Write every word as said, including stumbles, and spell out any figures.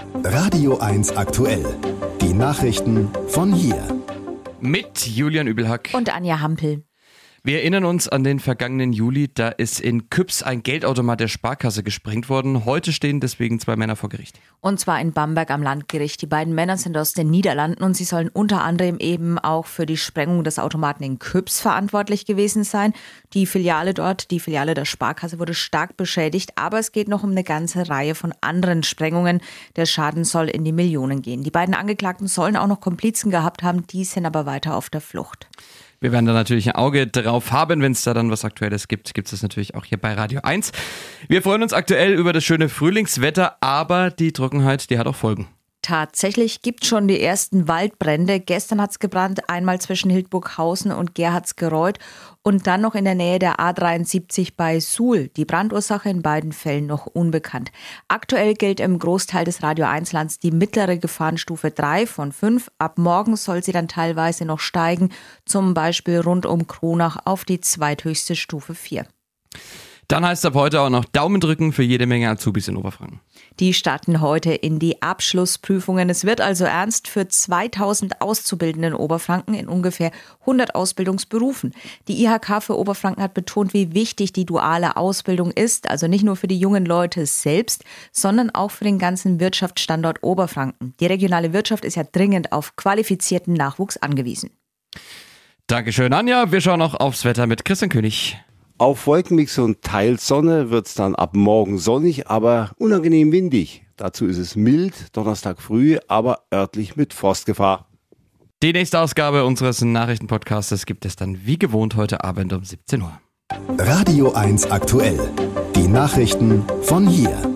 Radio eins aktuell. Die Nachrichten von hier. Mit Julian Übelhack und Anja Hampel. Wir erinnern uns an den vergangenen Juli, da ist in Küps ein Geldautomat der Sparkasse gesprengt worden. Heute stehen deswegen zwei Männer vor Gericht. Und zwar in Bamberg am Landgericht. Die beiden Männer sind aus den Niederlanden und sie sollen unter anderem eben auch für die Sprengung des Automaten in Küps verantwortlich gewesen sein. Die Filiale dort, die Filiale der Sparkasse, wurde stark beschädigt, aber es geht noch um eine ganze Reihe von anderen Sprengungen. Der Schaden soll in die Millionen gehen. Die beiden Angeklagten sollen auch noch Komplizen gehabt haben, die sind aber weiter auf der Flucht. Wir werden da natürlich ein Auge drauf haben, wenn es da dann was Aktuelles gibt, gibt es das natürlich auch hier bei Radio eins. Wir freuen uns aktuell über das schöne Frühlingswetter, aber die Trockenheit, die hat auch Folgen. Tatsächlich gibt es schon die ersten Waldbrände. Gestern hat es gebrannt, einmal zwischen Hildburghausen und Gerhardsgereuth und dann noch in der Nähe der A dreiundsiebzig bei Suhl. Die Brandursache in beiden Fällen noch unbekannt. Aktuell gilt im Großteil des Radio eins Lands die mittlere Gefahrenstufe drei von fünf. Ab morgen soll sie dann teilweise noch steigen, zum Beispiel rund um Kronach auf die zweithöchste Stufe vier. Dann heißt es ab heute auch noch Daumen drücken für jede Menge Azubis in Oberfranken. Die starten heute in die Abschlussprüfungen. Es wird also ernst für zweitausend Auszubildende in Oberfranken in ungefähr hundert Ausbildungsberufen. Die I H K für Oberfranken hat betont, wie wichtig die duale Ausbildung ist. Also nicht nur für die jungen Leute selbst, sondern auch für den ganzen Wirtschaftsstandort Oberfranken. Die regionale Wirtschaft ist ja dringend auf qualifizierten Nachwuchs angewiesen. Dankeschön, Anja. Wir schauen noch aufs Wetter mit Christian König. Auf Wolkenmix und teils Sonne wird es dann ab morgen sonnig, aber unangenehm windig. Dazu ist es mild, Donnerstag früh, aber örtlich mit Frostgefahr. Die nächste Ausgabe unseres Nachrichtenpodcasts gibt es dann wie gewohnt heute Abend um siebzehn Uhr. Radio eins aktuell. Die Nachrichten von hier.